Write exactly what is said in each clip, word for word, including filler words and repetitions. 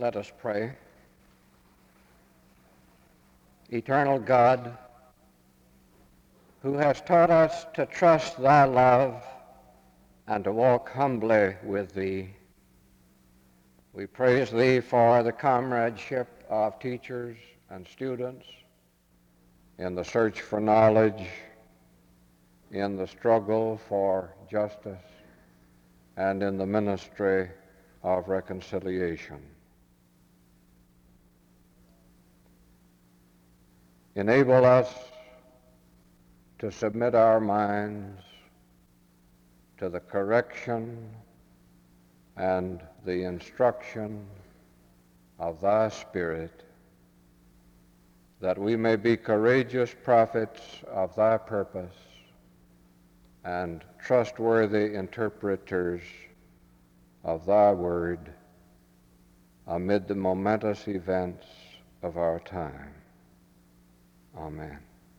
Let us pray. Eternal God, who has taught us to trust thy love and to walk humbly with thee, we praise thee for the comradeship of teachers and students in the search for knowledge, in the struggle for justice, and in the ministry of reconciliation. Enable us to submit our minds to the correction and the instruction of thy Spirit, that we may be courageous prophets of thy purpose and trustworthy interpreters of thy word amid the momentous events of our time. Amen.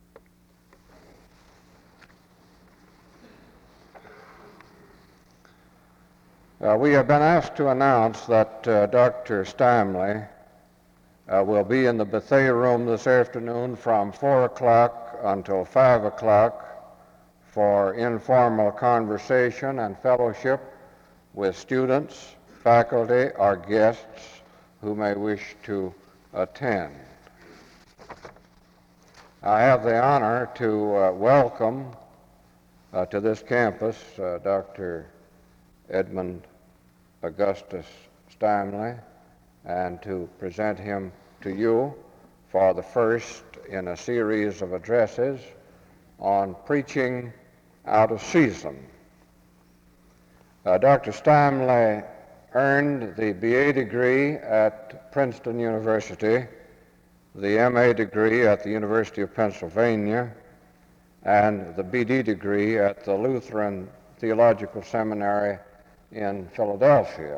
Uh, we have been asked to announce that uh, Doctor Stimley uh, will be in the Bethea room this afternoon from four o'clock until five o'clock for informal conversation and fellowship with students, faculty, or guests who may wish to attend. I have the honor to uh, welcome uh, to this campus uh, Doctor Edmund Augustus Stimley, and to present him to you for the first in a series of addresses on preaching out of season. Uh, Doctor Stimley earned the B A degree at Princeton University, the M A degree at the University of Pennsylvania, and the B D degree at the Lutheran Theological Seminary in Philadelphia.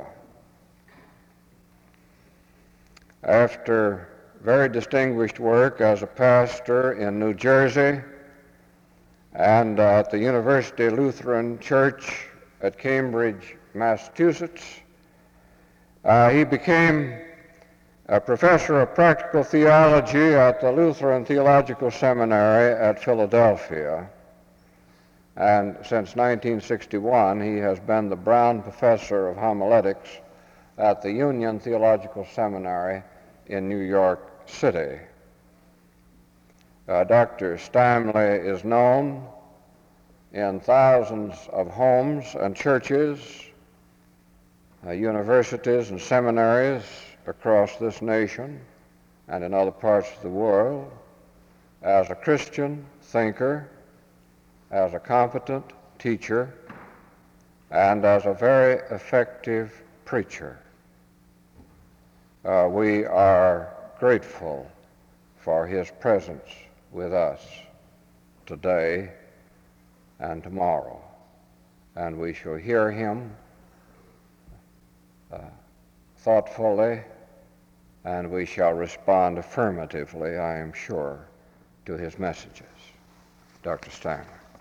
After very distinguished work as a pastor in New Jersey and at the University Lutheran Church at Cambridge, Massachusetts, uh, he became a professor of practical theology at the Lutheran Theological Seminary at Philadelphia. And since nineteen sixty-one, he has been the Brown Professor of Homiletics at the Union Theological Seminary in New York City. Uh, Doctor Stimley is known in thousands of homes and churches, uh, universities and seminaries across this nation and in other parts of the world as a Christian thinker, as a competent teacher, and as a very effective preacher. Uh, we are grateful for his presence with us today and tomorrow, and we shall hear him uh, thoughtfully, and we shall respond affirmatively, I am sure, to his messages. Doctor Stimley.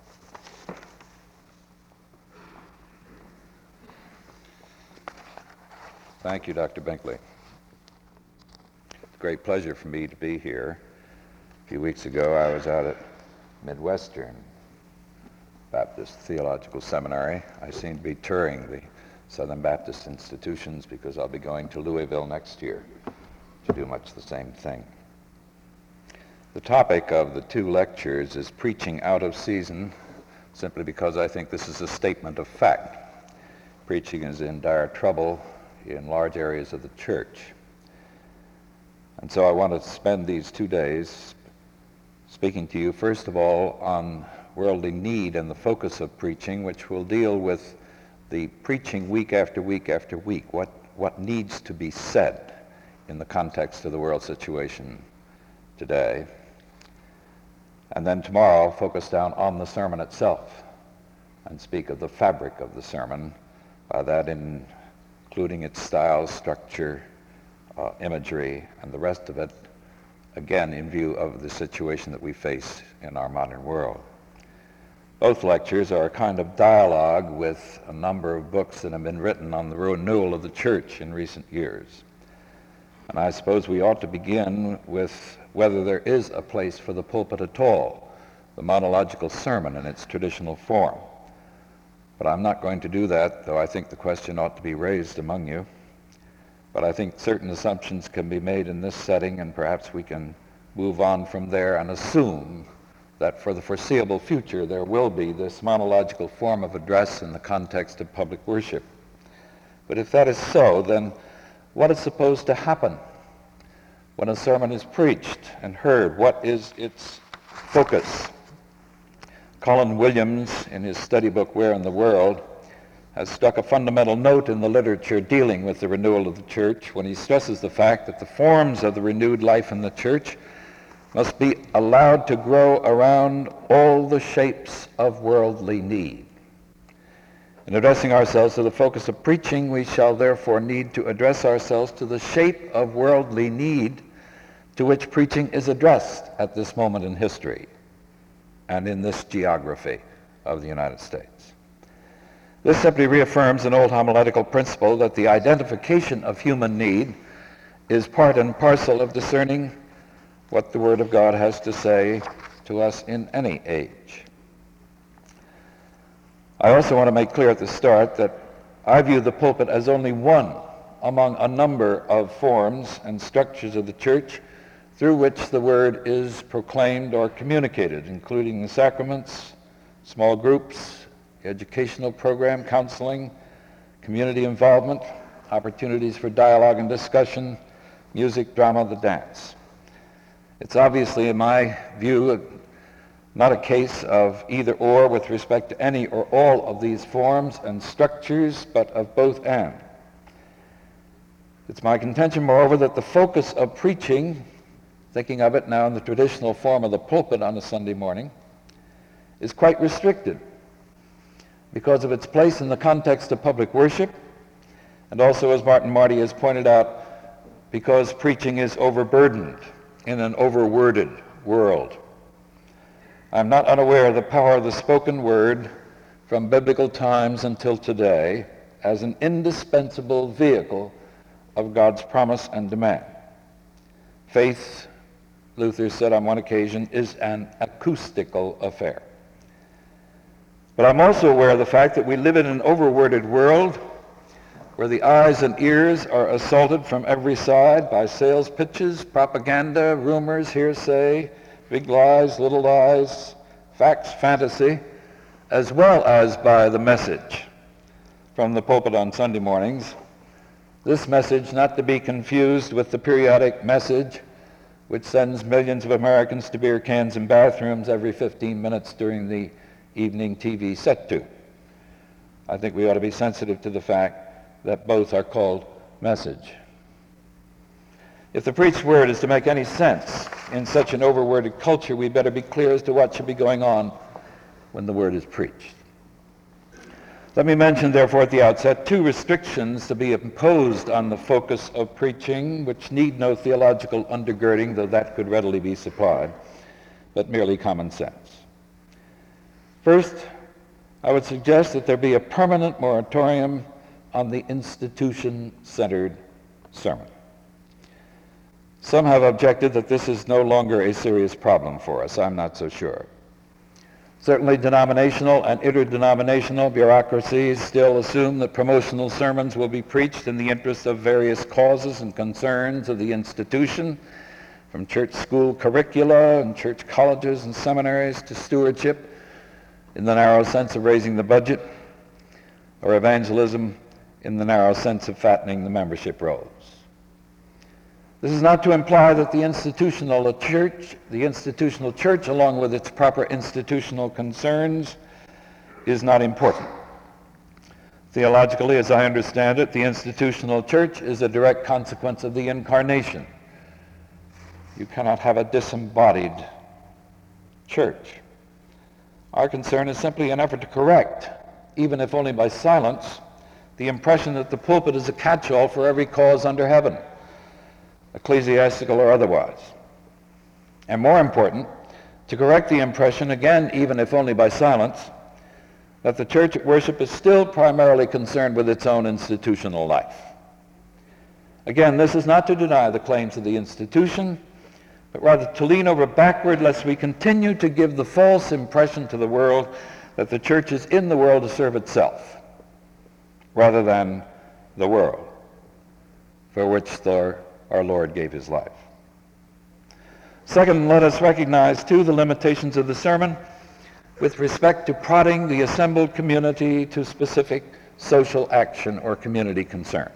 Thank you, Doctor Binkley. It's a great pleasure for me to be here. A few weeks ago, I was out at Midwestern Baptist Theological Seminary. I seem to be touring the Southern Baptist institutions because I'll be going to Louisville next year to do much the same thing. The topic of the two lectures is preaching out of season, simply because I think this is a statement of fact. Preaching is in dire trouble in large areas of the church. And so I want to spend these two days speaking to you, first of all, on worldly need and the focus of preaching, which will deal with the preaching week after week after week, what, what needs to be said in the context of the world situation today. And then tomorrow, focus down on the sermon itself and speak of the fabric of the sermon, by that in including its style, structure, uh, imagery, and the rest of it, again in view of the situation that we face in our modern world. Both lectures are a kind of dialogue with a number of books that have been written on the renewal of the church in recent years. And I suppose we ought to begin with whether there is a place for the pulpit at all, the monological sermon in its traditional form. But I'm not going to do that, though I think the question ought to be raised among you. But I think certain assumptions can be made in this setting, and perhaps we can move on from there and assume that for the foreseeable future there will be this monological form of address in the context of public worship. But if that is so, then what is supposed to happen when a sermon is preached and heard? What is its focus? Colin Williams, in his study book, Where in the World, has struck a fundamental note in the literature dealing with the renewal of the church when he stresses the fact that the forms of the renewed life in the church must be allowed to grow around all the shapes of worldly need. In addressing ourselves to the focus of preaching, we shall therefore need to address ourselves to the shape of worldly need to which preaching is addressed at this moment in history and in this geography of the United States. This simply reaffirms an old homiletical principle that the identification of human need is part and parcel of discerning what the Word of God has to say to us in any age. I also want to make clear at the start that I view the pulpit as only one among a number of forms and structures of the church through which the Word is proclaimed or communicated, including the sacraments, small groups, educational program, counseling, community involvement, opportunities for dialogue and discussion, music, drama, the dance. It's obviously, in my view, not a case of either or with respect to any or all of these forms and structures, but of both and. It's my contention, moreover, that the focus of preaching, thinking of it now in the traditional form of the pulpit on a Sunday morning, is quite restricted because of its place in the context of public worship, and also, as Martin Marty has pointed out, because preaching is overburdened in an overworded world. I'm not unaware of the power of the spoken word from biblical times until today as an indispensable vehicle of God's promise and demand. Faith, Luther said on one occasion, is an acoustical affair. But I'm also aware of the fact that we live in an overworded world where the eyes and ears are assaulted from every side by sales pitches, propaganda, rumors, hearsay, big lies, little lies, facts, fantasy, as well as by the message from the pulpit on Sunday mornings. This message not to be confused with the periodic message which sends millions of Americans to beer cans and bathrooms every fifteen minutes during the evening T V set to. I think we ought to be sensitive to the fact that both are called message. If the preached word is to make any sense in such an overworded culture, we better be clear as to what should be going on when the word is preached. Let me mention, therefore, at the outset, two restrictions to be imposed on the focus of preaching, which need no theological undergirding, though that could readily be supplied, but merely common sense. First, I would suggest that there be a permanent moratorium on the institution-centered sermon. Some have objected that this is no longer a serious problem for us. I'm not so sure. Certainly denominational and interdenominational bureaucracies still assume that promotional sermons will be preached in the interest of various causes and concerns of the institution, from church school curricula and church colleges and seminaries to stewardship in the narrow sense of raising the budget, or evangelism in the narrow sense of fattening the membership rolls. This is not to imply that the institutional church, the institutional church, along with its proper institutional concerns, is not important. Theologically, as I understand it, the institutional church is a direct consequence of the incarnation. You cannot have a disembodied church. Our concern is simply an effort to correct, even if only by silence, the impression that the pulpit is a catch-all for every cause under heaven, ecclesiastical or otherwise. And more important, to correct the impression, again, even if only by silence, that the church at worship is still primarily concerned with its own institutional life. Again, this is not to deny the claims of the institution, but rather to lean over backward lest we continue to give the false impression to the world that the church is in the world to serve itself, rather than the world, for which the, our Lord gave his life. Second, let us recognize, too, the limitations of the sermon with respect to prodding the assembled community to specific social action or community concern.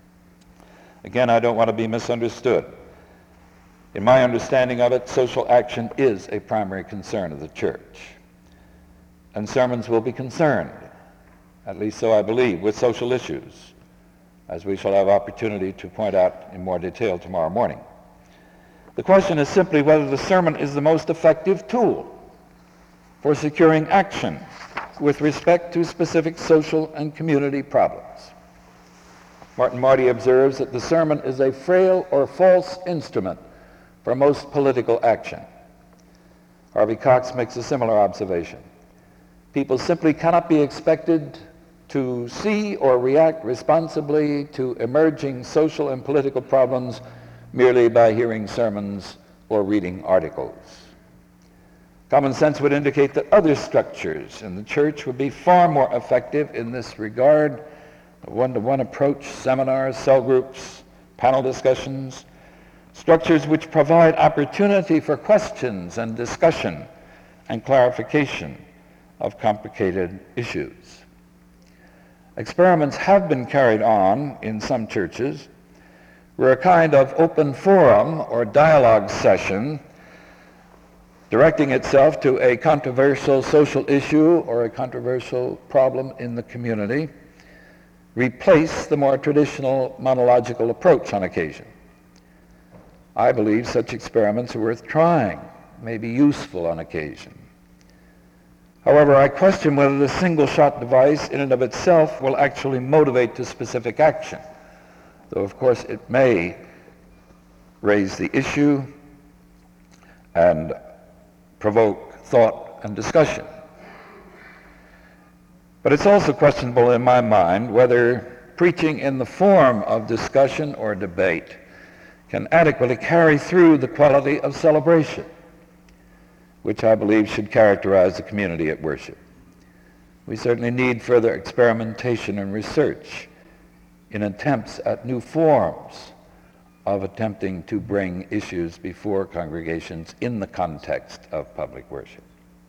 Again, I don't want to be misunderstood. In my understanding of it, social action is a primary concern of the church. And sermons will be concerned, at least so I believe, with social issues, as we shall have opportunity to point out in more detail tomorrow morning. The question is simply whether the sermon is the most effective tool for securing action with respect to specific social and community problems. Martin Marty observes that the sermon is a frail or false instrument for most political action. Harvey Cox makes a similar observation. People simply cannot be expected to see or react responsibly to emerging social and political problems merely by hearing sermons or reading articles. Common sense would indicate that other structures in the church would be far more effective in this regard. A one-to-one approach, seminars, cell groups, panel discussions, structures which provide opportunity for questions and discussion and clarification of complicated issues. Experiments have been carried on in some churches where a kind of open forum or dialogue session directing itself to a controversial social issue or a controversial problem in the community replace the more traditional monological approach on occasion. I believe such experiments are worth trying, may be useful on occasion. However, I question whether the single-shot device in and of itself will actually motivate to specific action, though of course it may raise the issue and provoke thought and discussion. But it's also questionable in my mind whether preaching in the form of discussion or debate can adequately carry through the quality of celebration, which I believe should characterize the community at worship. We certainly need further experimentation and research in attempts at new forms of attempting to bring issues before congregations in the context of public worship.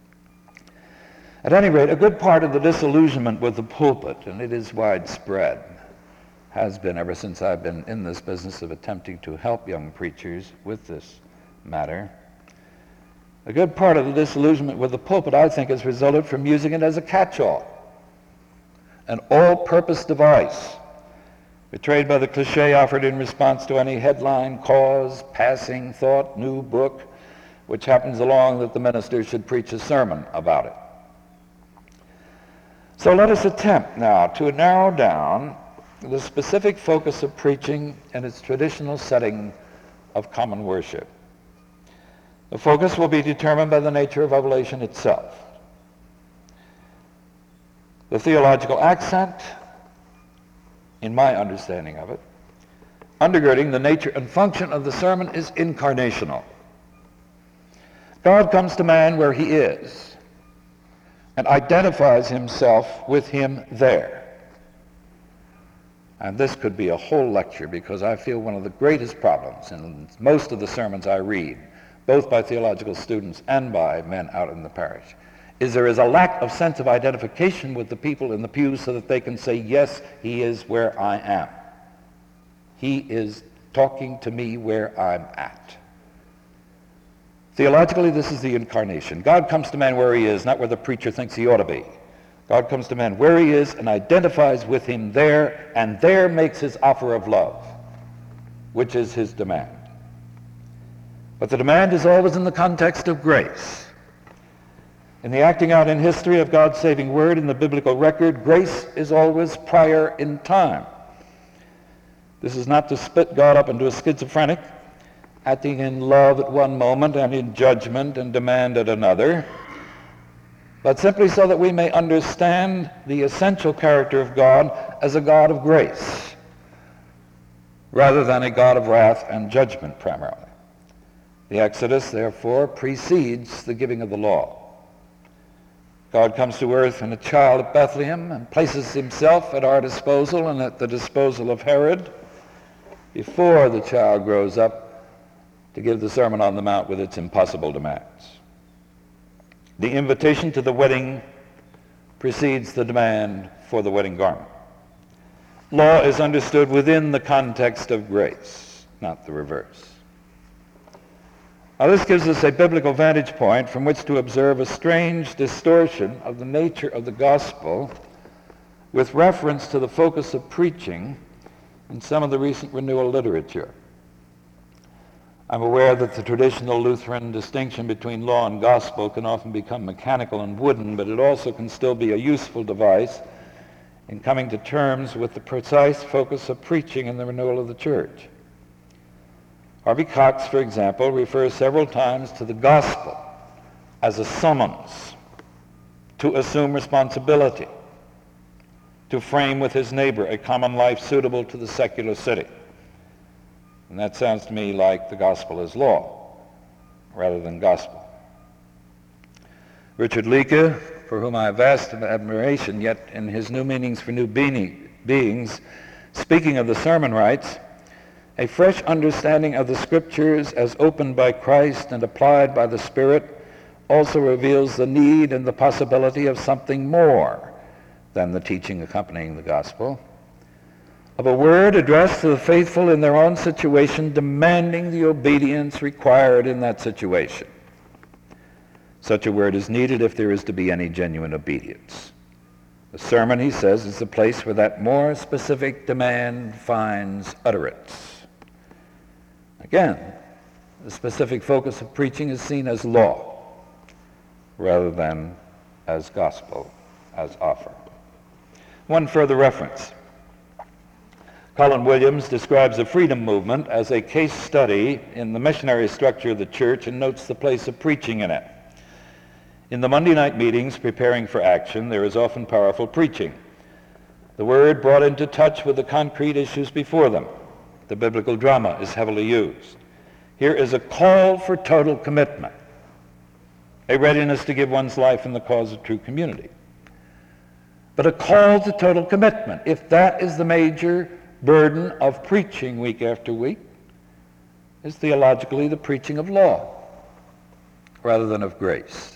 At any rate, a good part of the disillusionment with the pulpit, and it is widespread, has been ever since I've been in this business of attempting to help young preachers with this matter. A good part of the disillusionment with the pulpit, I think, has resulted from using it as a catch-all, an all-purpose device, betrayed by the cliche offered in response to any headline, cause, passing thought, new book, which happens along that the minister should preach a sermon about it. So let us attempt now to narrow down the specific focus of preaching in its traditional setting of common worship. The focus will be determined by the nature of revelation itself. The theological accent, in my understanding of it, undergirding the nature and function of the sermon is incarnational. God comes to man where he is and identifies himself with him there. And this could be a whole lecture, because I feel one of the greatest problems in most of the sermons I read, both by theological students and by men out in the parish, is there is a lack of sense of identification with the people in the pews so that they can say, yes, he is where I am. He is talking to me where I'm at. Theologically, this is the incarnation. God comes to man where he is, not where the preacher thinks he ought to be. God comes to man where he is and identifies with him there, and there makes his offer of love, which is his demand. But the demand is always in the context of grace. In the acting out in history of God's saving word in the biblical record, grace is always prior in time. This is not to split God up into a schizophrenic, acting in love at one moment and in judgment and demand at another, but simply so that we may understand the essential character of God as a God of grace, rather than a God of wrath and judgment primarily. The Exodus, therefore, precedes the giving of the law. God comes to earth in a child at Bethlehem and places himself at our disposal and at the disposal of Herod before the child grows up to give the Sermon on the Mount with its impossible demands. The invitation to the wedding precedes the demand for the wedding garment. Law is understood within the context of grace, not the reverse. Now, this gives us a biblical vantage point from which to observe a strange distortion of the nature of the gospel with reference to the focus of preaching in some of the recent renewal literature. I'm aware that the traditional Lutheran distinction between law and gospel can often become mechanical and wooden, but it also can still be a useful device in coming to terms with the precise focus of preaching in the renewal of the church. Harvey Cox, for example, refers several times to the gospel as a summons to assume responsibility, to frame with his neighbor a common life suitable to the secular city. And that sounds to me like the gospel is law rather than gospel. Richard Leakey, for whom I have vast admiration, yet in his New Meanings for New Beings, speaking of the sermon, writes, "A fresh understanding of the Scriptures as opened by Christ and applied by the Spirit also reveals the need and the possibility of something more than the teaching accompanying the gospel, of a word addressed to the faithful in their own situation, demanding the obedience required in that situation. Such a word is needed if there is to be any genuine obedience. The sermon," he says, "is the place where that more specific demand finds utterance." Again, the specific focus of preaching is seen as law rather than as gospel, as offer. One further reference. Colin Williams describes the freedom movement as a case study in the missionary structure of the church and notes the place of preaching in it. In the Monday night meetings preparing for action, there is often powerful preaching. The word brought into touch with the concrete issues before them. The biblical drama is heavily used. Here is a call for total commitment, a readiness to give one's life in the cause of true community. But a call to total commitment, if that is the major burden of preaching week after week, is theologically the preaching of law rather than of grace.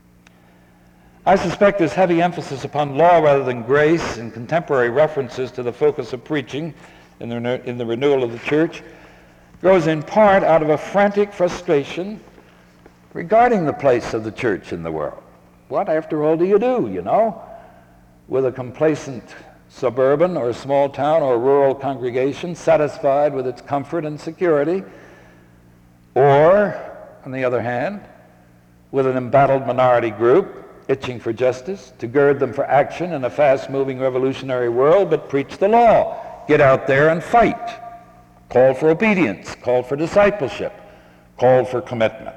I suspect this heavy emphasis upon law rather than grace in contemporary references to the focus of preaching in the, in the renewal of the church grows in part out of a frantic frustration regarding the place of the church in the world. What, after all, do you do, you know, with a complacent suburban or small town or rural congregation satisfied with its comfort and security, or, on the other hand, with an embattled minority group itching for justice, to gird them for action in a fast-moving revolutionary world, but preach the law. Get out there and fight. Call for obedience, call for discipleship, call for commitment.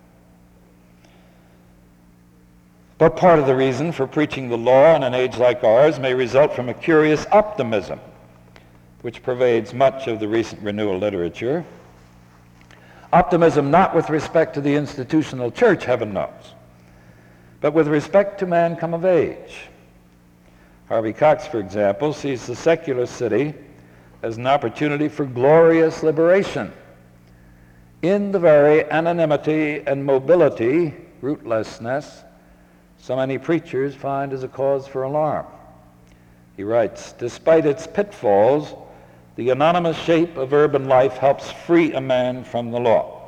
But part of the reason for preaching the law in an age like ours may result from a curious optimism which pervades much of the recent renewal literature. Optimism not with respect to the institutional church, heaven knows, but with respect to man come of age. Harvey Cox, for example, sees the secular city as an opportunity for glorious liberation in the very anonymity and mobility, rootlessness, so many preachers find as a cause for alarm. He writes, "Despite its pitfalls, the anonymous shape of urban life helps free a man from the law."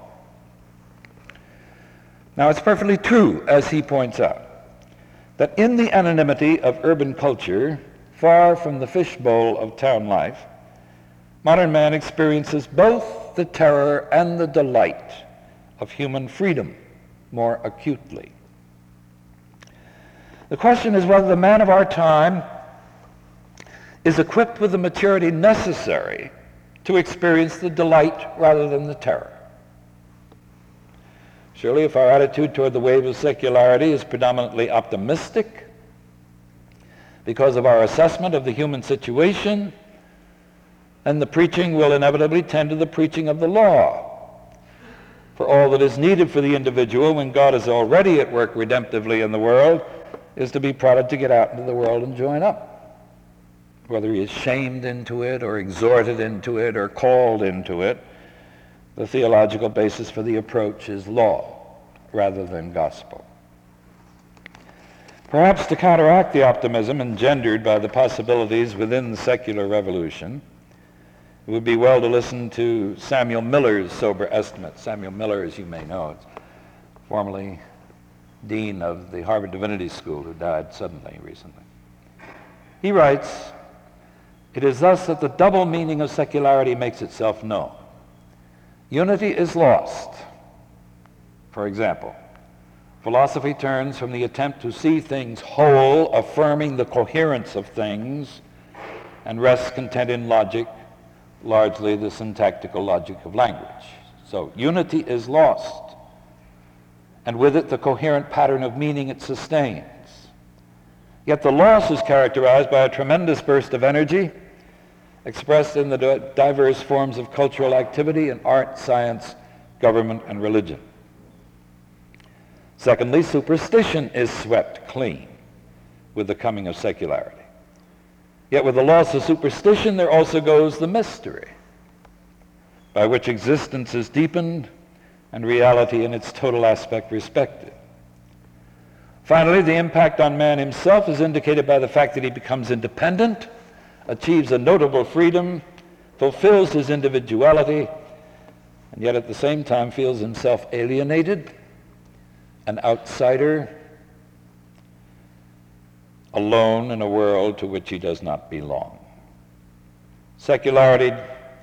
Now, it's perfectly true, as he points out, that in the anonymity of urban culture, far from the fishbowl of town life, modern man experiences both the terror and the delight of human freedom more acutely. The question is whether the man of our time is equipped with the maturity necessary to experience the delight rather than the terror. Surely, if our attitude toward the wave of secularity is predominantly then the preaching will inevitably tend to the preaching of the law. For all that is needed for the individual when God is already at work redemptively in the world is to be prodded to get out into the world and join up. Whether he is shamed into it or exhorted into it or called into it, the theological basis for the approach is law rather than gospel. Perhaps to counteract the optimism engendered by the possibilities within the secular revolution, it would be well to listen to Samuel Miller's sober estimate. Samuel Miller, as you may know, is formerly dean of the Harvard Divinity School, who died suddenly recently. He writes, "It is thus that the double meaning of secularity makes itself known. Unity is lost. For example, philosophy turns from the attempt to see things whole, affirming the coherence of things, and rests content in logic, largely the syntactical logic of language. So unity is lost, and with it the coherent pattern of meaning it sustains. Yet the loss is characterized by a tremendous burst of energy expressed in the diverse forms of cultural activity in art, science, government, and religion. Secondly, superstition is swept clean with the coming of secularity. Yet with the loss of superstition, there also goes the mystery, by which existence is deepened and reality in its total aspect respected. Finally, the impact on man himself is indicated by the fact that he becomes independent, achieves a notable freedom, fulfills his individuality, and yet at the same time feels himself alienated, an outsider, alone in a world to which he does not belong. Secularity,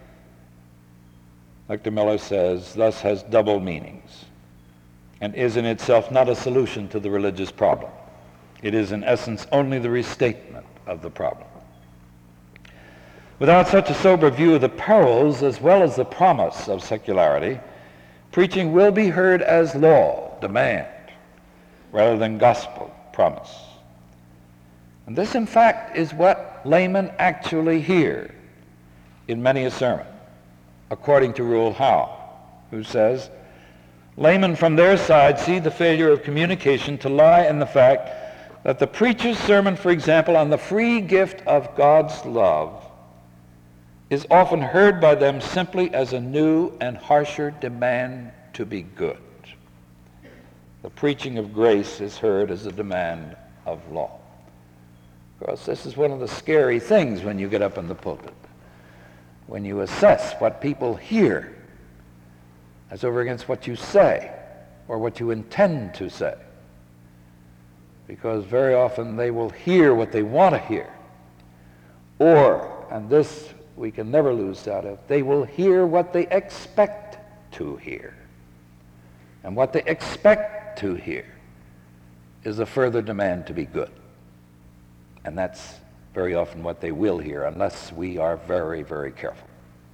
Doctor Miller says, thus has double meanings and is in itself not a solution to the religious problem. It is in essence only the restatement of the problem. Without such a sober view of the perils as well as the promise of secularity, preaching will be heard as law, demand, rather than gospel, promise. And this, in fact, is what laymen actually hear in many a sermon, according to Rule Howe, who says, laymen from their side see the failure of communication to lie in the fact that the preacher's sermon, for example, on the free gift of God's love, is often heard by them simply as a new and harsher demand to be good. The preaching of grace is heard as a demand of law. Of course, this is one of the scary things when you get up in the pulpit, when you assess what people hear as over against what you say or what you intend to say. Because very often they will hear what they want to hear. Or, and this we can never lose sight of, they will hear what they expect to hear. And what they expect to hear is a further demand to be good. And that's very often what they will hear unless we are very, very careful.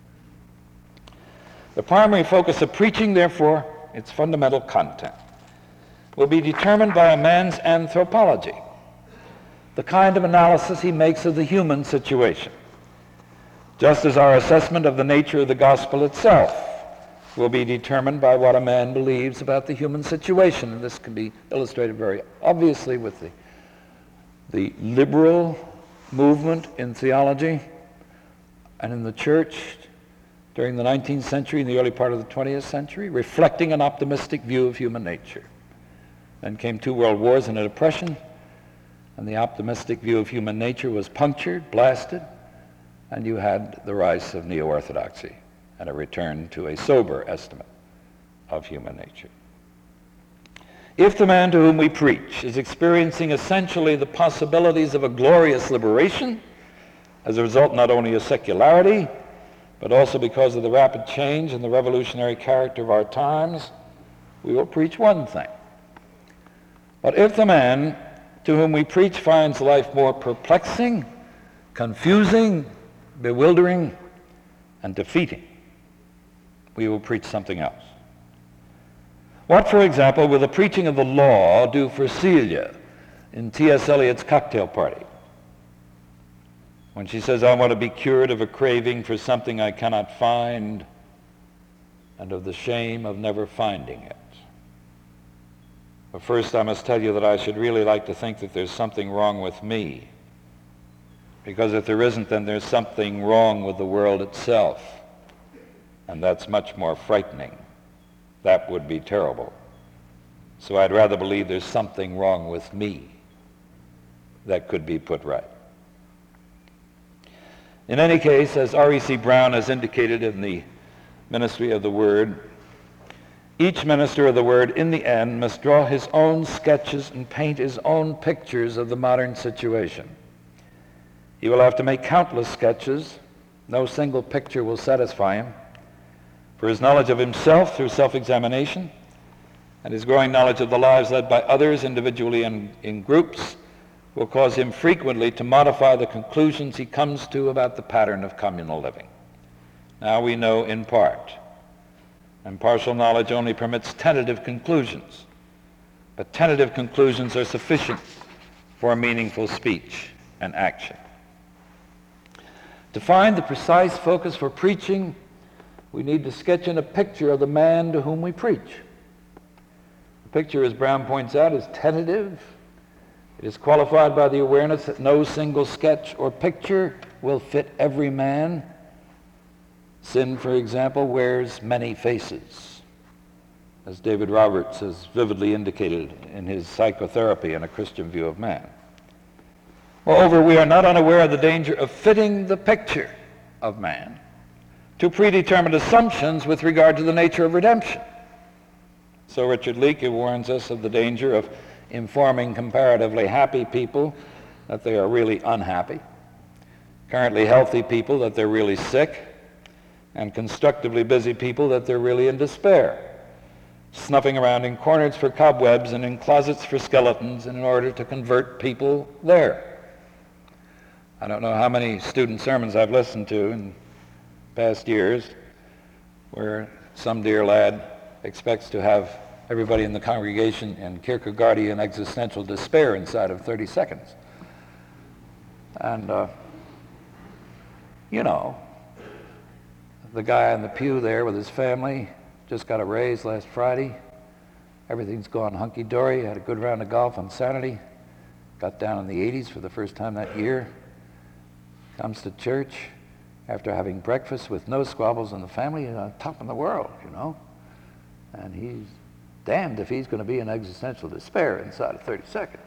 The primary focus of preaching, therefore, its fundamental content, will be determined by a man's anthropology, the kind of analysis he makes of the human situation, just as our assessment of the nature of the gospel itself will be determined by what a man believes about the human situation. And this can be illustrated very obviously with the, the liberal movement in theology and in the church during the nineteenth century and the early part of the twentieth century, reflecting an optimistic view of human nature. Then came two world wars and a depression, and the optimistic view of human nature was punctured, blasted, and you had the rise of neo-orthodoxy and a return to a sober estimate of human nature. If the man to whom we preach is experiencing essentially the possibilities of a glorious liberation, as a result not only of secularity, but also because of the rapid change and the revolutionary character of our times, we will preach one thing. But if the man to whom we preach finds life more perplexing, confusing, bewildering, and defeating, we will preach something else. What, for example, will the preaching of the law do for Celia in T S Eliot's Cocktail Party, when she says, I want to be cured of a craving for something I cannot find and of the shame of never finding it. But first, I must tell you that I should really like to think that there's something wrong with me. Because if there isn't, then there's something wrong with the world itself. And that's much more frightening. That would be terrible. So I'd rather believe there's something wrong with me that could be put right. In any case, as R E C Brown has indicated in the Ministry of the Word, each minister of the Word, in the end, must draw his own sketches and paint his own pictures of the modern situation. He will have to make countless sketches. No single picture will satisfy him. For his knowledge of himself through self-examination and his growing knowledge of the lives led by others, individually and in groups, will cause him frequently to modify the conclusions he comes to about the pattern of communal living. Now we know in part, and partial knowledge only permits tentative conclusions, but tentative conclusions are sufficient for meaningful speech and action. To find the precise focus for preaching, we need to sketch in a picture of the man to whom we preach. The picture, as Brown points out, is tentative. It is qualified by the awareness that no single sketch or picture will fit every man. Sin, for example, wears many faces, as David Roberts has vividly indicated in his Psychotherapy and a Christian View of Man. Moreover, we are not unaware of the danger of fitting the picture of man to predetermined assumptions with regard to the nature of redemption. So Richard Leakey warns us of the danger of informing comparatively happy people that they are really unhappy, currently healthy people that they're really sick, and constructively busy people that they're really in despair, snuffing around in corners for cobwebs and in closets for skeletons in order to convert people there. I don't know how many student sermons I've listened to in past years where some dear lad expects to have everybody in the congregation in Kierkegaardian existential despair inside of thirty seconds. And, uh, you know, the guy in the pew there with his family just got a raise last Friday. Everything's gone hunky-dory. Had a good round of golf on Saturday. Got down in the eighties for the first time that year. Comes to church after having breakfast with no squabbles in the family, and on top of the world, you know. And he's damned if he's going to be in existential despair inside of thirty seconds.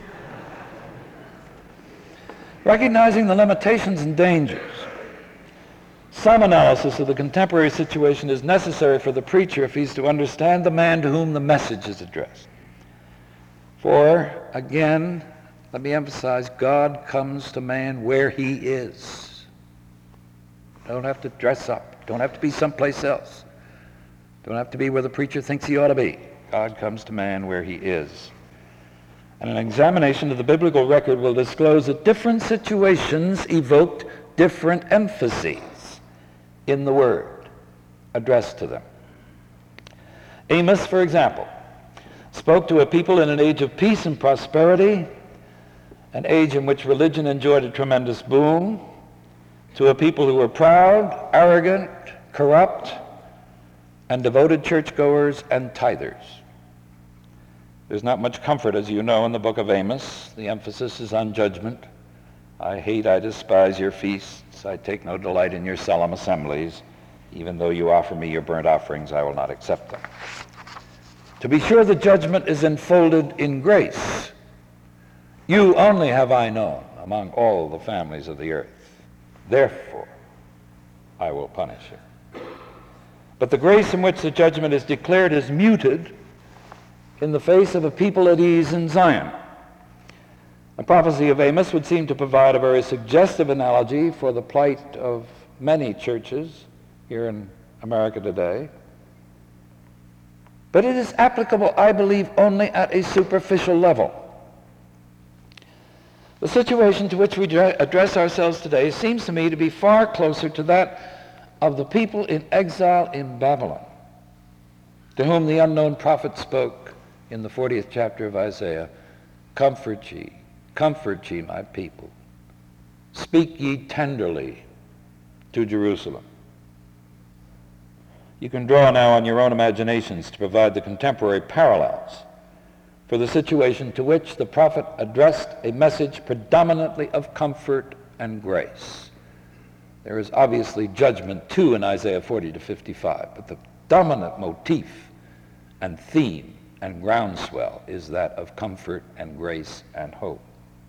Recognizing the limitations and dangers, some analysis of the contemporary situation is necessary for the preacher if he's to understand the man to whom the message is addressed. For, again, let me emphasize, God comes to man where he is. Don't have to dress up. Don't have to be someplace else. Don't have to be where the preacher thinks he ought to be. God comes to man where he is. And an examination of the biblical record will disclose that different situations evoked different emphases in the word addressed to them. Amos, for example, spoke to a people in an age of peace and prosperity, an age in which religion enjoyed a tremendous boom, to a people who were proud, arrogant, corrupt, and devoted churchgoers and tithers. There's not much comfort, as you know, in the book of Amos. The emphasis is on judgment. I hate, I despise your feasts. I take no delight in your solemn assemblies. Even though you offer me your burnt offerings, I will not accept them. To be sure, the judgment is enfolded in grace. You only have I known among all the families of the earth. Therefore, I will punish you. But the grace in which the judgment is declared is muted in the face of a people at ease in Zion. The prophecy of Amos would seem to provide a very suggestive analogy for the plight of many churches here in America today. But it is applicable, I believe, only at a superficial level. The situation to which we address ourselves today seems to me to be far closer to that of the people in exile in Babylon, to whom the unknown prophet spoke in the fortieth chapter of Isaiah, "Comfort ye, comfort ye, my people. Speak ye tenderly to Jerusalem. You can draw now on your own imaginations to provide the contemporary parallels for the situation to which the prophet addressed a message predominantly of comfort and grace. There is obviously judgment too in Isaiah forty to fifty-five, but the dominant motif and theme and groundswell is that of comfort and grace and hope.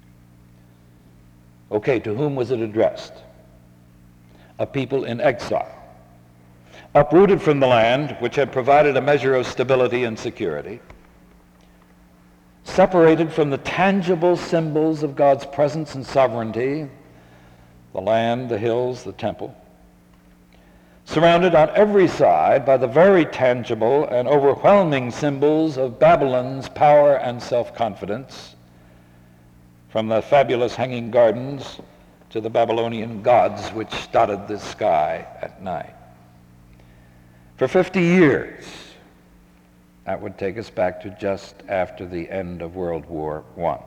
Okay, to whom was it addressed? A people in exile, uprooted from the land which had provided a measure of stability and security, separated from the tangible symbols of God's presence and sovereignty, the land, the hills, the temple, surrounded on every side by the very tangible and overwhelming symbols of Babylon's power and self-confidence, from the fabulous hanging gardens to the Babylonian gods which dotted the sky at night. For fifty years, that would take us back to just after the end of World War One.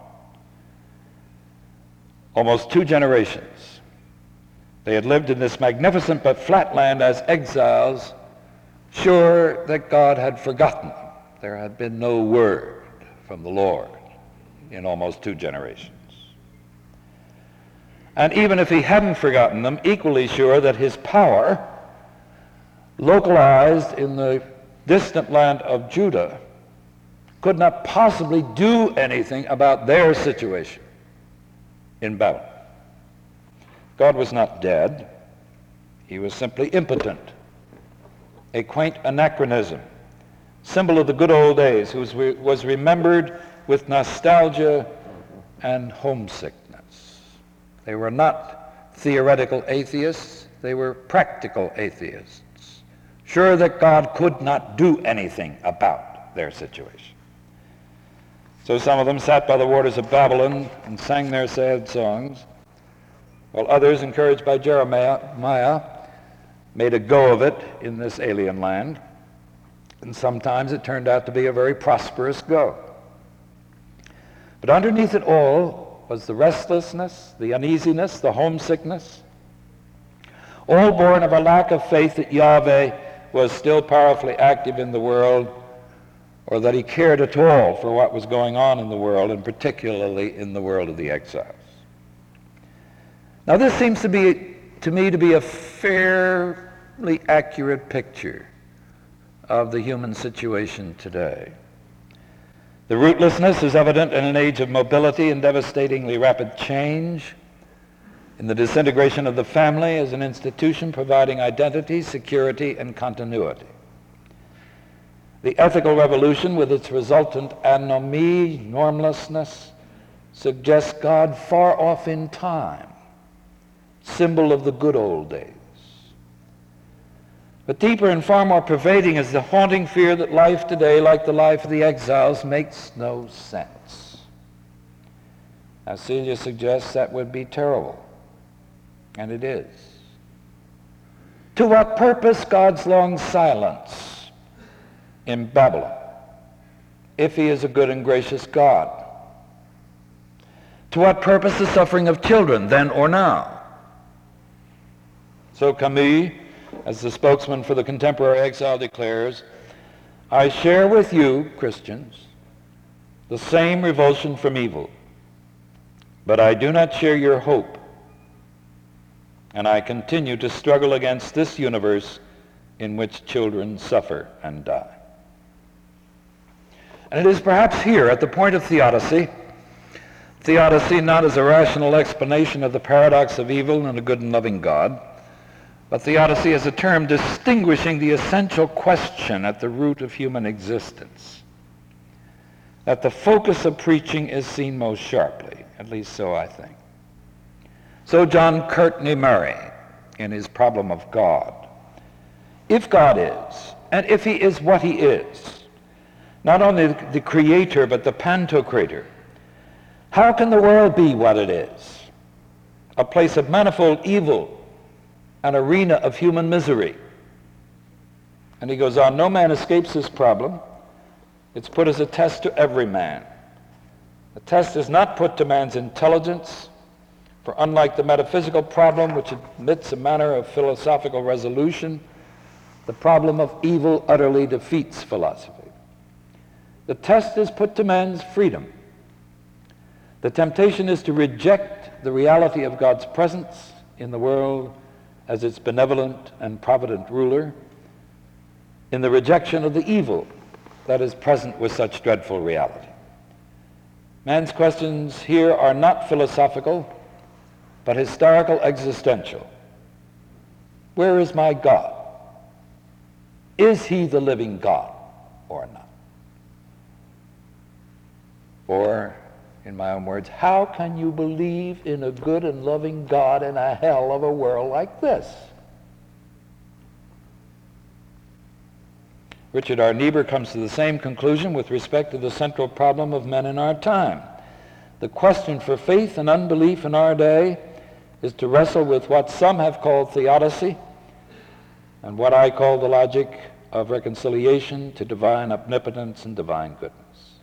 Almost two generations, they had lived in this magnificent but flat land as exiles, sure that God had forgotten them. There had been no word from the Lord in almost two generations. And even if he hadn't forgotten them, equally sure that his power, localized in the distant land of Judah, could not possibly do anything about their situation in Babylon. God was not dead. He was simply impotent, a quaint anachronism, symbol of the good old days, who was remembered with nostalgia and homesickness. They were not theoretical atheists, they were practical atheists, sure that God could not do anything about their situation. So some of them sat by the waters of Babylon and sang their sad songs, while others, encouraged by Jeremiah, made a go of it in this alien land. And sometimes it turned out to be a very prosperous go. But underneath it all was the restlessness, the uneasiness, the homesickness, all born of a lack of faith that Yahweh was still powerfully active in the world, or that he cared at all for what was going on in the world, and particularly in the world of the exiles. Now this seems to be, to me, to be a fairly accurate picture of the human situation today. The rootlessness is evident in an age of mobility and devastatingly rapid change, in the disintegration of the family as an institution providing identity, security, and continuity. The ethical revolution with its resultant anomie, normlessness, suggests God far off in time, symbol of the good old days. But deeper and far more pervading is the haunting fear that life today, like the life of the exiles, makes no sense. As Celia suggests, that would be terrible, and it is. To what purpose God's long silence in Babylon, if he is a good and gracious God? To what purpose the suffering of children, then or now? So Camus, as the spokesman for the contemporary exile, declares, I share with you, Christians, the same revulsion from evil, but I do not share your hope, and I continue to struggle against this universe in which children suffer and die. And it is perhaps here, at the point of theodicy, theodicy not as a rational explanation of the paradox of evil and a good and loving God, but theodicy as a term distinguishing the essential question at the root of human existence, that the focus of preaching is seen most sharply, at least so I think. So John Courtney Murray, in his Problem of God, if God is, and if he is what he is, not only the creator but the pantocrator, how can the world be what it is? A place of manifold evil, an arena of human misery. And he goes on, no man escapes this problem. It's put as a test to every man. The test is not put to man's intelligence For unlike the metaphysical problem, which admits a manner of philosophical resolution, the problem of evil utterly defeats philosophy. The test is put to man's freedom. The temptation is to reject the reality of God's presence in the world as its benevolent and provident ruler, in the rejection of the evil that is present with such dreadful reality. Man's questions here are not philosophical, but historical, existential. Where is my God? Is he the living God or not? Or, in my own words, how can you believe in a good and loving God in a hell of a world like this? Richard R. Niebuhr comes to the same conclusion with respect to the central problem of men in our time. The question for faith and unbelief in our day is to wrestle with what some have called theodicy and what I call the logic of reconciliation to divine omnipotence and divine goodness.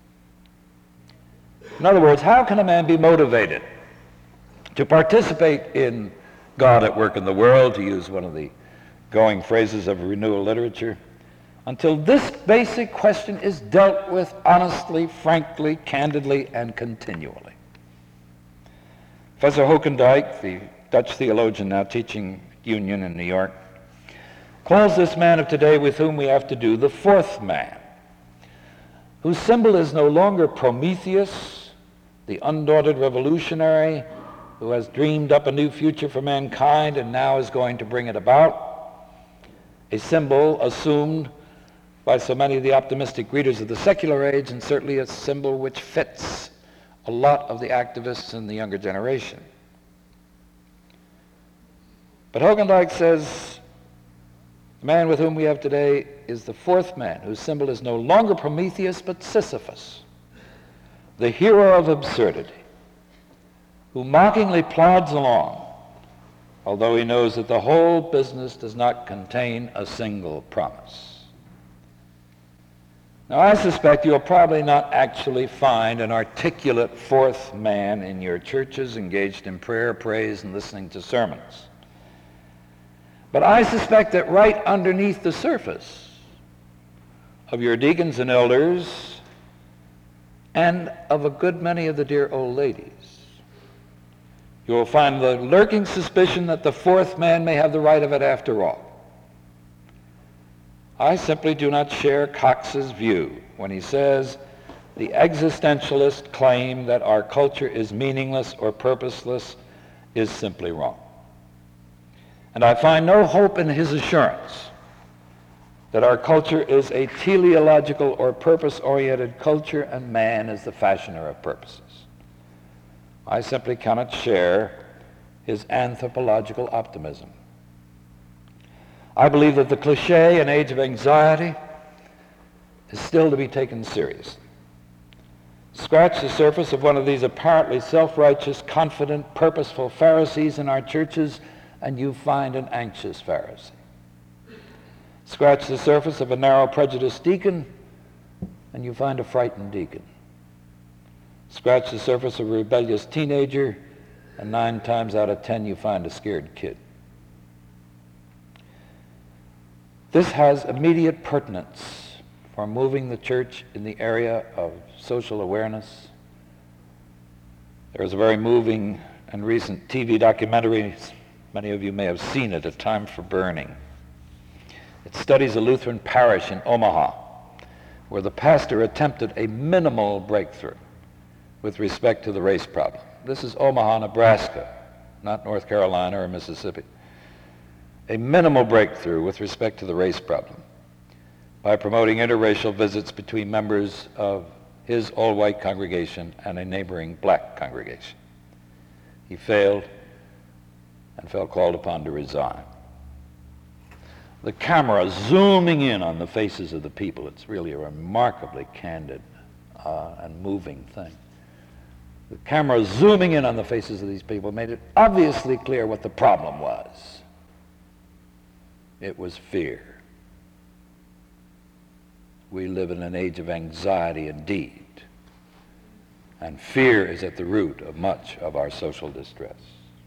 In other words, how can a man be motivated to participate in God at work in the world, to use one of the going phrases of renewal literature, until this basic question is dealt with honestly, frankly, candidly, and continually? Professor Hoekendijk, the Dutch theologian now teaching Union in New York, calls this man of today with whom we have to do the fourth man, whose symbol is no longer Prometheus, the undaunted revolutionary who has dreamed up a new future for mankind and now is going to bring it about, a symbol assumed by so many of the optimistic readers of the secular age, and certainly a symbol which fits a lot of the activists in the younger generation. But Hoekendijk says the man with whom we have today is the fourth man, whose symbol is no longer Prometheus but Sisyphus, the hero of absurdity, who mockingly plods along, although he knows that the whole business does not contain a single promise. Now, I suspect you'll probably not actually find an articulate fourth man in your churches engaged in prayer, praise, and listening to sermons. But I suspect that right underneath the surface of your deacons and elders and of a good many of the dear old ladies, you will find the lurking suspicion that the fourth man may have the right of it after all. I simply do not share Cox's view when he says the existentialist claim that our culture is meaningless or purposeless is simply wrong. And I find no hope in his assurance that our culture is a teleological or purpose-oriented culture and man is the fashioner of purposes. I simply cannot share his anthropological optimism. I believe that the cliché, an age of anxiety, is still to be taken seriously. Scratch the surface of one of these apparently self-righteous, confident, purposeful Pharisees in our churches, and you find an anxious Pharisee. Scratch the surface of a narrow, prejudiced deacon, and you find a frightened deacon. Scratch the surface of a rebellious teenager, and nine times out of ten you find a scared kid. This has immediate pertinence for moving the church in the area of social awareness. There is a very moving and recent T V documentary, many of you may have seen it, A Time for Burning. It studies a Lutheran parish in Omaha where the pastor attempted a minimal breakthrough with respect to the race problem. This is Omaha, Nebraska, not North Carolina or Mississippi. A minimal breakthrough with respect to the race problem by promoting interracial visits between members of his all-white congregation and a neighboring black congregation. He failed and felt called upon to resign. The camera zooming in on the faces of the people, it's really a remarkably candid uh, and moving thing. The camera zooming in on the faces of these people made it obviously clear what the problem was. It was fear. We live in an age of anxiety indeed, and fear is at the root of much of our social distress.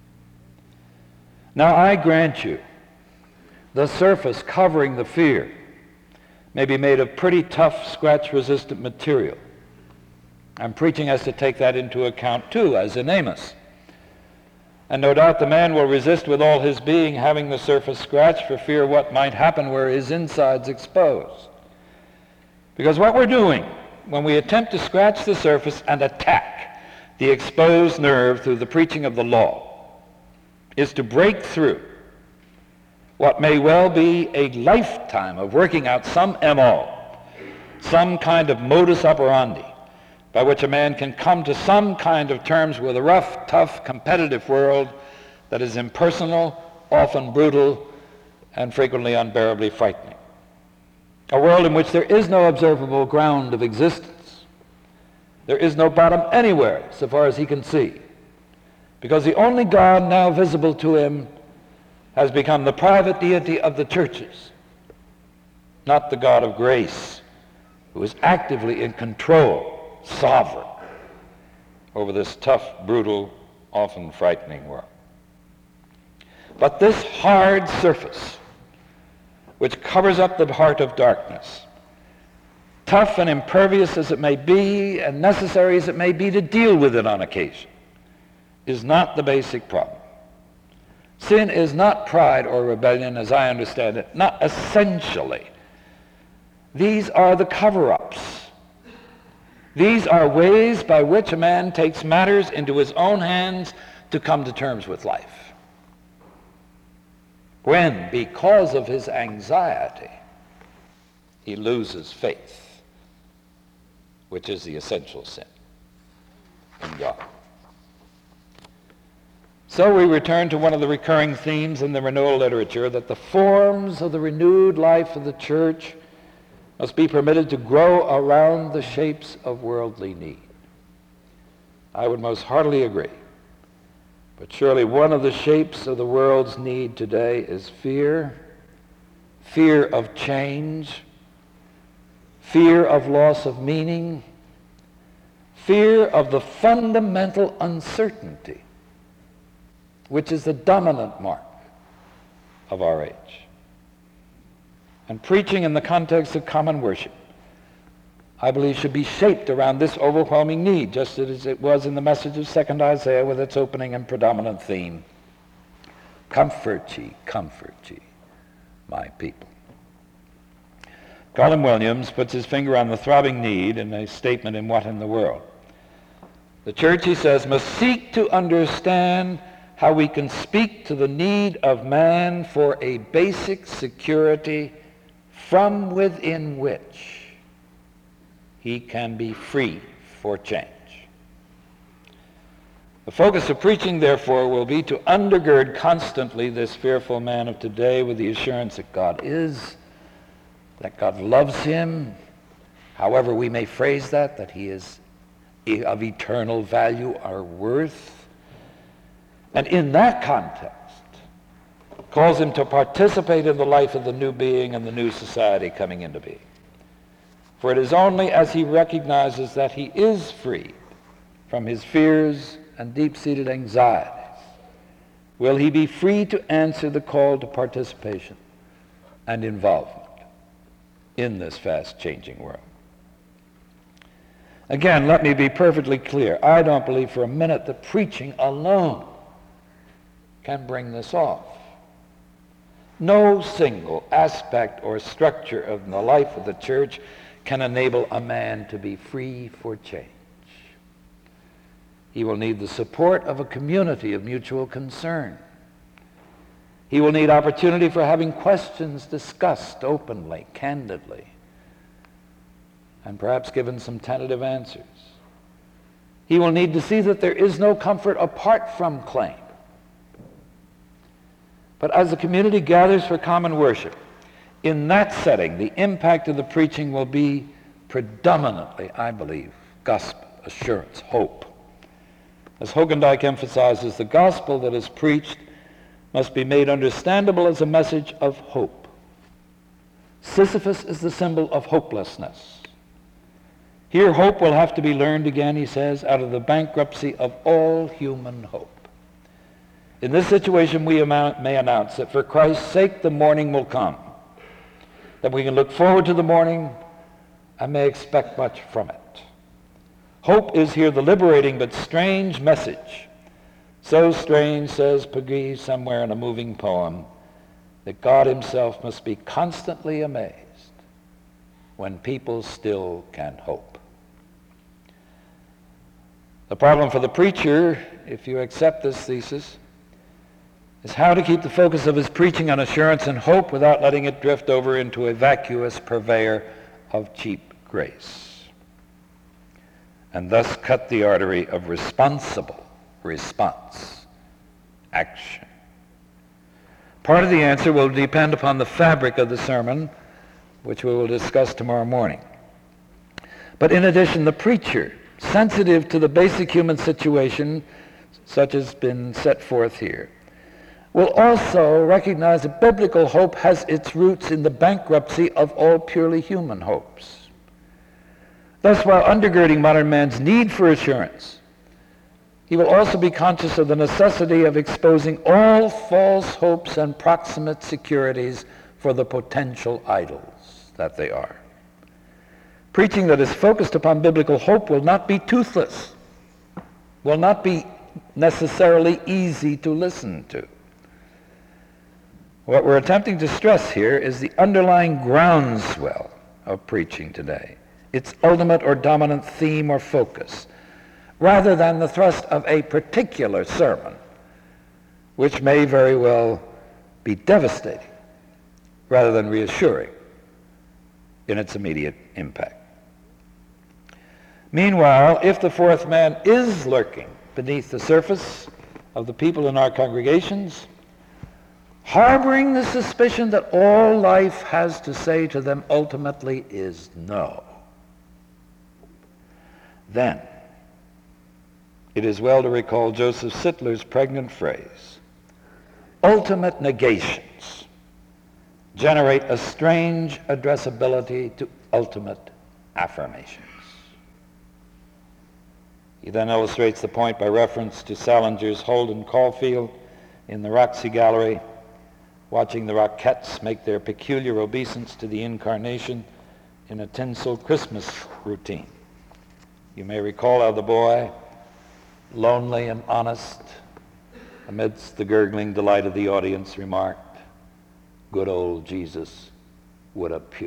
Now I grant you, the surface covering the fear may be made of pretty tough, scratch-resistant material. And preaching has to take that into account too, as in Amos. And no doubt the man will resist with all his being having the surface scratched for fear what might happen where his inside's exposed. Because what we're doing when we attempt to scratch the surface and attack the exposed nerve through the preaching of the law is to break through what may well be a lifetime of working out some M O, some kind of modus operandi, by which a man can come to some kind of terms with a rough, tough, competitive world that is impersonal, often brutal, and frequently unbearably frightening. A world in which there is no observable ground of existence. There is no bottom anywhere, so far as he can see, because the only God now visible to him has become the private deity of the churches, not the God of grace, who is actively in control, sovereign, over this tough, brutal, often frightening world. But this hard surface, which covers up the heart of darkness, tough and impervious as it may be, and necessary as it may be to deal with it on occasion, is not the basic problem. Sin is not pride or rebellion, as I understand it, not essentially. These are the cover-ups. These are ways by which a man takes matters into his own hands to come to terms with life. When, because of his anxiety, he loses faith, which is the essential sin in God. So we return to one of the recurring themes in the renewal literature, that the forms of the renewed life of the church must be permitted to grow around the shapes of worldly need. I would most heartily agree. But surely one of the shapes of the world's need today is fear, fear of change, fear of loss of meaning, fear of the fundamental uncertainty, which is the dominant mark of our age. And preaching in the context of common worship, I believe, should be shaped around this overwhelming need, just as it was in the message of Second Isaiah with its opening and predominant theme, "Comfort ye, comfort ye, my people." Colin Williams puts his finger on the throbbing need in a statement in What in the World. The church, he says, must seek to understand how we can speak to the need of man for a basic security from within which he can be free for change. The focus of preaching, therefore, will be to undergird constantly this fearful man of today with the assurance that God is, that God loves him, however we may phrase that, that he is of eternal value or worth, and in that context calls him to participate in the life of the new being and the new society coming into being. For it is only as he recognizes that he is free from his fears and deep-seated anxieties will he be free to answer the call to participation and involvement in this fast-changing world. Again, let me be perfectly clear. I don't believe for a minute that preaching alone can bring this off. No single aspect or structure of the life of the church can enable a man to be free for change. He will need the support of a community of mutual concern. He will need opportunity for having questions discussed openly, candidly, and perhaps given some tentative answers. He will need to see that there is no comfort apart from claim. But as the community gathers for common worship, in that setting, the impact of the preaching will be predominantly, I believe, gospel, assurance, hope. As Hogendijk emphasizes, the gospel that is preached must be made understandable as a message of hope. Sisyphus is the symbol of hopelessness. Here, hope will have to be learned again, he says, out of the bankruptcy of all human hope. In this situation, we amount, may announce that for Christ's sake, the morning will come, that we can look forward to the morning and may expect much from it. Hope is here the liberating but strange message. So strange, says Peggy somewhere in a moving poem, that God himself must be constantly amazed when people still can hope. The problem for the preacher, if you accept this thesis, is how to keep the focus of his preaching on assurance and hope without letting it drift over into a vacuous purveyor of cheap grace, and thus cut the artery of responsible response, action. Part of the answer will depend upon the fabric of the sermon, which we will discuss tomorrow morning. But in addition, the preacher, sensitive to the basic human situation, such as has been set forth here, will also recognize that biblical hope has its roots in the bankruptcy of all purely human hopes. Thus, while undergirding modern man's need for assurance, he will also be conscious of the necessity of exposing all false hopes and proximate securities for the potential idols that they are. Preaching that is focused upon biblical hope will not be toothless, will not be necessarily easy to listen to. What we're attempting to stress here is the underlying groundswell of preaching today, its ultimate or dominant theme or focus, rather than the thrust of a particular sermon, which may very well be devastating rather than reassuring in its immediate impact. Meanwhile, if the fourth man is lurking beneath the surface of the people in our congregations, harboring the suspicion that all life has to say to them ultimately is no, then it is well to recall Joseph Sittler's pregnant phrase, ultimate negations generate a strange addressability to ultimate affirmations. He then illustrates the point by reference to Salinger's Holden Caulfield in the Roxy Gallery, watching the Rockettes make their peculiar obeisance to the Incarnation in a tinsel Christmas routine. You may recall how the boy, lonely and honest, amidst the gurgling delight of the audience, remarked, "Good old Jesus would have puked."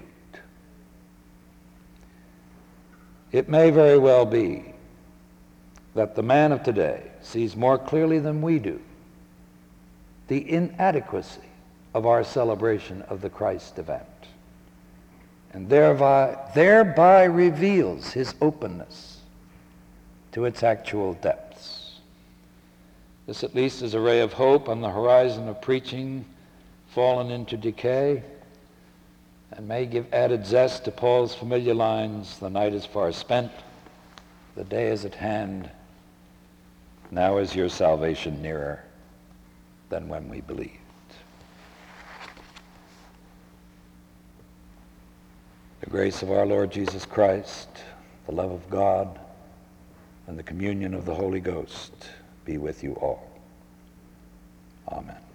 It may very well be that the man of today sees more clearly than we do the inadequacy of our celebration of the Christ event, and thereby, thereby reveals his openness to its actual depths. This at least is a ray of hope on the horizon of preaching fallen into decay, and may give added zest to Paul's familiar lines, "The night is far spent, the day is at hand, now is your salvation nearer than when we believed." The grace of our Lord Jesus Christ, the love of God, and the communion of the Holy Ghost be with you all. Amen.